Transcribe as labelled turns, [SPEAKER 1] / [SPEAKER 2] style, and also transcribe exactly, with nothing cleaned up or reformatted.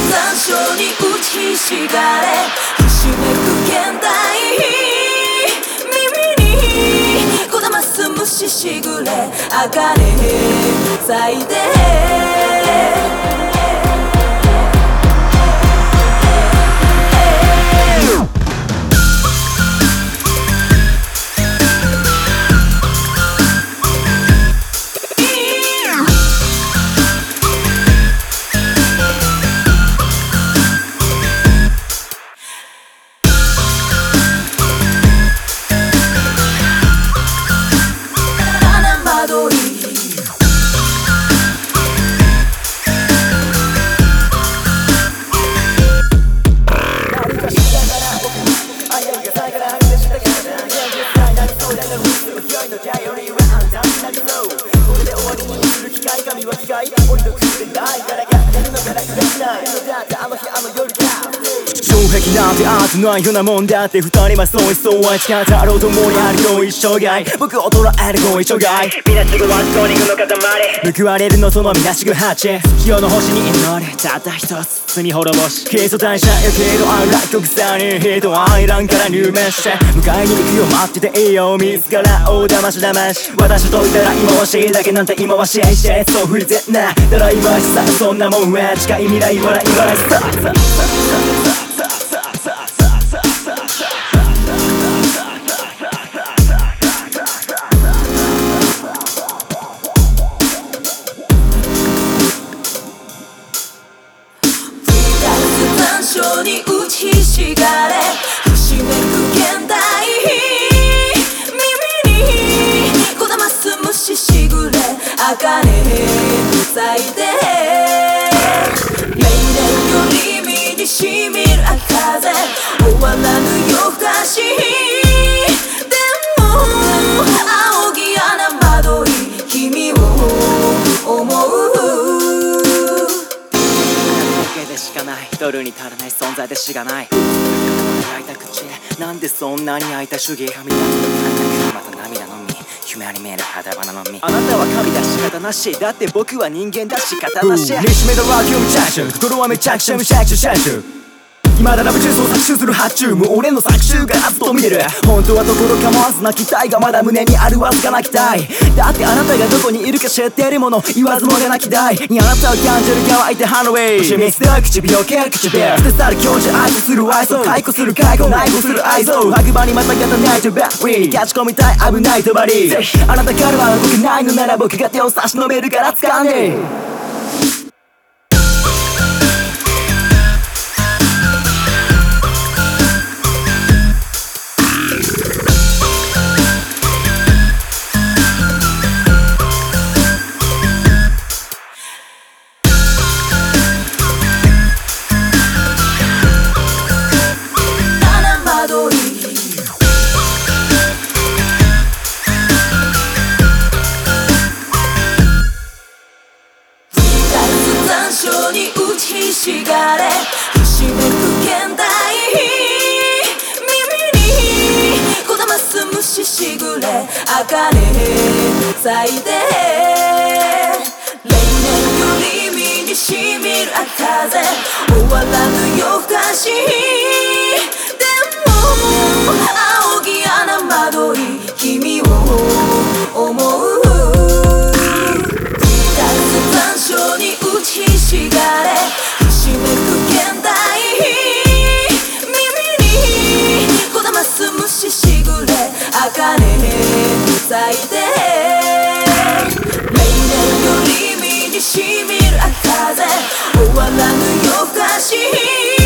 [SPEAKER 1] 残暑に打ちひしがれひしめく現代耳にこだます虫しぐれ茜咲いて
[SPEAKER 2] 障壁なんてアートないようなもんだって二人はそういそうは誓ったろう共にあるよ一生涯僕を捉えるご一生涯みなしごはスコーニングの塊報われるのそのみなしご八月夜の星に祈るたった一つ罪滅ぼし基礎代謝やけどあら極端に人はアイランから入門して迎えに行くよ待ってていいよ自らを騙し騙し私といたら今はしいだけなんて今はしいしてそう不自然なだら今しさそんなもんは近い未来笑い笑いさ
[SPEAKER 1] 残暑に打ちひしがれひしめく現代耳にこだます虫しぐれ茜咲いて例年より身にしみる秋風終わらぬ夜更かしでも仰ぎ穴惑い君を思う
[SPEAKER 2] でしかないドルに足らない存在でしがない開いた口なんでそんなに開いた主義神だまた涙のみ夢に見える肌花のみあなたは神だ仕方なしだって僕は人間だ仕方なし見しめたラキュームチャーシュー心はめちゃくちゃむしゃくちゃシャーシュー今だラブジュースを搾取する発注も俺の搾取がずっと見てる本当はところ構わず泣きたいがまだ胸にあるわずか泣きたいだってあなたがどこにいるか知ってるもの言わずもが泣きたいあなたを感じる乾いてハンドウェイ示す唇を蹴る唇捨て去る教授愛する愛想解雇する介護内護する愛想白馬にまたがたないとバッリーキャッチ込みたい危ないとばりぜひあなたからは動けないのなら僕が手を差し伸べるから掴んで
[SPEAKER 1] 残暑に打ちひしがれひしめく現代耳にこだます虫しぐれ茜咲いて例年より身にしみる秋風終わらぬ夜更かしでも仰ぎ穴惑い君を思う残暑に打ちひしがれひしめく現代耳にこだます虫しぐれ茜咲いて例年より身にしみる秋風終わらぬ夜更かし